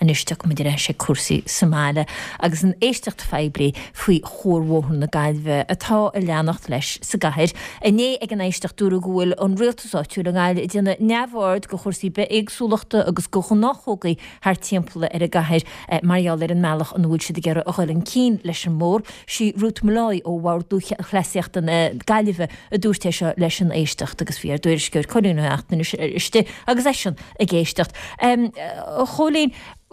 an isteach mu dire sé cuasaí Somália agus an éisteacht feibli faoi chóirmhóthn na Gaillimhe atá a leannacht leis sa gaiir. A né ag an éisteach dúra gúil an rialtasáitiú na Gaillimhe i dtíanana neamhord go chósaí be éagsúlachta agus go nachógaí thar timpealla ar a gaiir marall ar an meallach an bhfuil siad ggéire a chuil an cín leis an mór si Ruth Malloy ó bhhar dúcha chléisiacht an Gaillimhe a dúirtéise leis an éisteacht agus bhí ar dúirisgur choúnacht na iste agus é sin a géisteacht. Cholín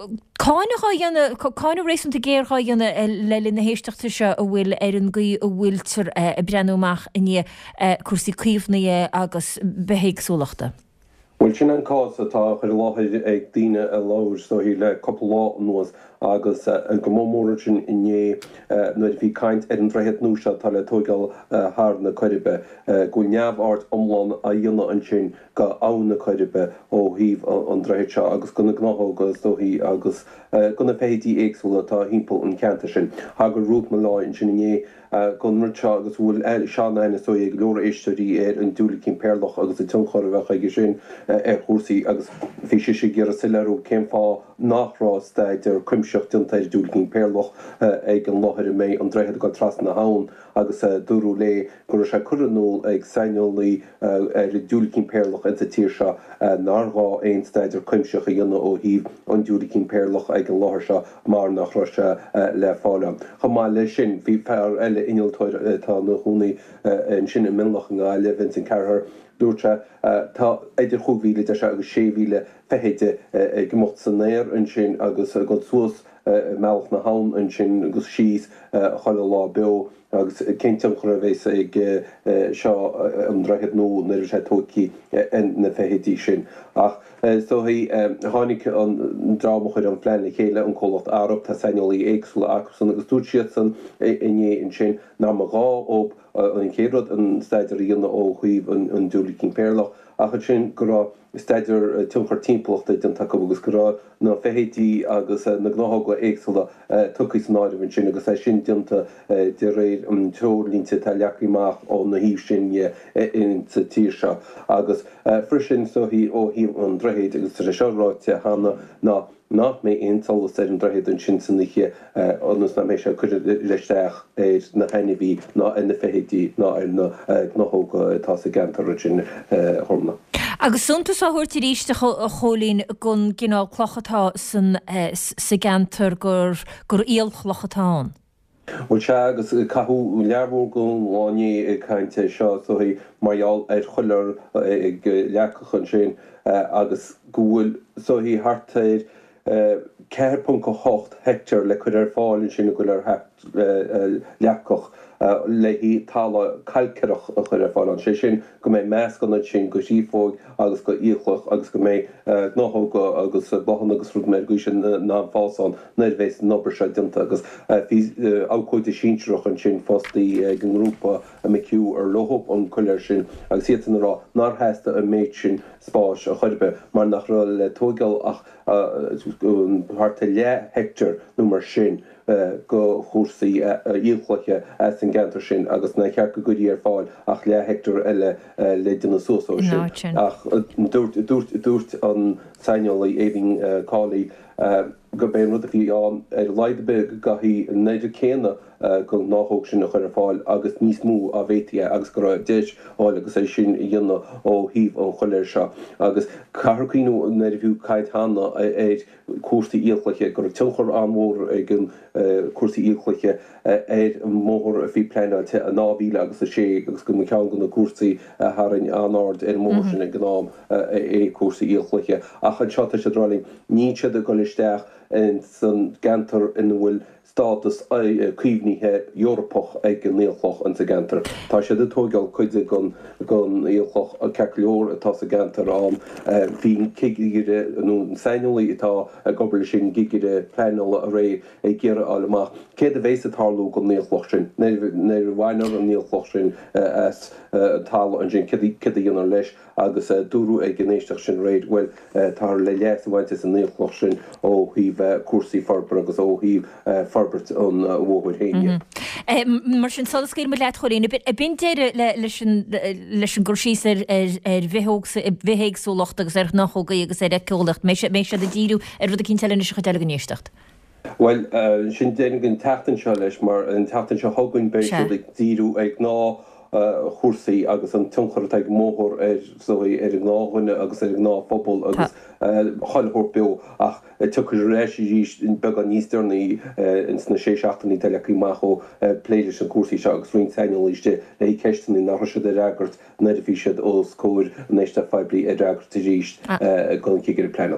Cáinna rééisanta géirá dhéanana lelinn na héisteachta se a bhfuil ar an gaí a bhfuiltar a brenúach in cuasaí cuomhna agus behéagsúlachta. Well sin an cás atá chuir láthir ag daoine a láir so hí le coppla lá nuas agus an go mór sin inné nuair bhí caint ar an dreithid núise tá le tógáil thar na Coirbe go neamhart omláin a dhéanana an sin go ann na Coirbe ó híomh an dreithid seo agus gona gnáthógus dó hí agus gona féidí éagsúla tá hímpel an ceanta sin. Thá go Ruth Malloy sin inné gon marse agus bhfuil seanna so ag leor éisteí ar an dúla cin péirlach agus i tunchar bheith ige sin ar chósaí agus bhí sé gur a sileú céim fá nachrásteid ar cuimseocht diontaid dúla cin péirlach ag an láthir mé an dreithid go tras na hán agus dúrú lé gur se churanúil ag seinolaí ar dúla cin péirlach an tíir se nárá éonsteid ar cuimseoch a dhéanana ó híomh an dúla cin péirlach ag an láthir se mar nach se le fáile. Chomá lei sin bhí fear eile inoltóir tá na húnaí an sin in millach an gáile Vincent Carter dúirte tá idir chuhíle se agus séhíle fehéide ag mocht san néir an sin agus go suas meach na hán an sin agus síos choile lá be agus cinnteam chu bhééis ag seo an dreithid nó na sé tóí na fehétí sin. Ach so hí tháinig an dráma chuir an pléin chéile an cholacht Arab tá seinolaí éagsúla agus san agus dúirt siad san inné an sin ná a gá ó an chéad an staidir dhéanana ó chuomh an dúla cin péirlach a chu sin go staidir tunchar timpplaachta den take agus go na fehétí agus na gnáthga éagsúla tuí san áidirhann sin agus é sin dianta de réir an teolínte tá leachríach ó na híomh sin in sa tíir seo agus frisin so hí ó híomh an drehéid agus seráte hána ná nach mé eintallas ar an drehéid an sin sanniche annas na mé se chuir leisteach na henihí ná in na fehétí ná ar na gnáthga tá sa gantar sin thomna. Agus suntas á thuirtí ríiste a cholín gon gcinál clochatá san sa gantar gur íalchlochatán. Well se agus cathú leabhór go láine cainte seo so hí marall ar chuir ag leachchan sin agus gohfuil so hí hartaid 4.8 hectar le chuir ar fáilin sin go ar leachcoch le hí tála calceach a chuir ar fáil sé sin go mé meas gan sin go sífóg agus go íochloch agus go mé náthóga agus bachan agus rud mé go sin ná fáán néir bhééis nóair se dinta agus ácóide síintreach an sin fástaí an grúpa a meiciú ar lothop an chuir sin agus sian rá nar heasta a méid sin spáis a chuirbe mar nach ra le tógal ach hartta le hectar nó mar sin go chósaí íolchloiche san gantar sin agus na chear go goí ar fáil ach le hectar eile le duna sósó sin ach dúirt an seinolaí éhín cálaí go ben rud a bhí an ar leidebe gahí neidir céna go náthóg sin a chuir fáil agus níos mú a bhéti agus go raibh deis áil agus é sin i dhéanana ó híomh an choléir seo agus carcíú neidir bhú caiid hána cuasaí íolchloiche gur tunchar anmór ag an cuasaí íolchloiche mór a bhí pléinealte a nábhíle agus a sé agus go cean go na cuasaí harann anáard ar mór sin ag gnám cuasaí íolchloiche ach an seota se drálín ní siad a go listeach in san gantar in bhfuil status cuimhníthe Eorpach ag an íolchoch an sa gantar. Tá sé de tógáil chuide gan íolchoch a ceir atá sa gantar an bhín cigiire nó seinolaí atá gobar sin gigiire pléinala a ré ag ggéire álamach. Céad a bhééis atálú go níolchoch sin. Néir bhhainar an níolchoch sin tal an sin cid dhéanaar leis agus dúrú ag gnéisteach sin réid bhfuil tar le leas bhainte an níolchoch sin ó híomh cuasaí farbar agus ó híomh farbert an bhóid héine. Mar sin solascéir me leat choína, a bin déire leis an gursíos bhehéigsú locht agus nachóga agus ceolacht mé sé a díú rud a cinn teile se deile gníistecht. Well, sin dénigin tatan seo leis mar an tatan seo thugann béis díú ag ná chósaí agus an tunchar ag móthir ar náhaine agus ar ná fphobal agus chailthór beo ach tuchar réis in beg an níos dearnaí in sna 6-8 teleachí macho pléidir an cuasaí seo agus roin teanolíiste le ceistena nach se de ragart neidir fi siad ó scóir an éiste feblií a ragart a ríist gan cigur plan.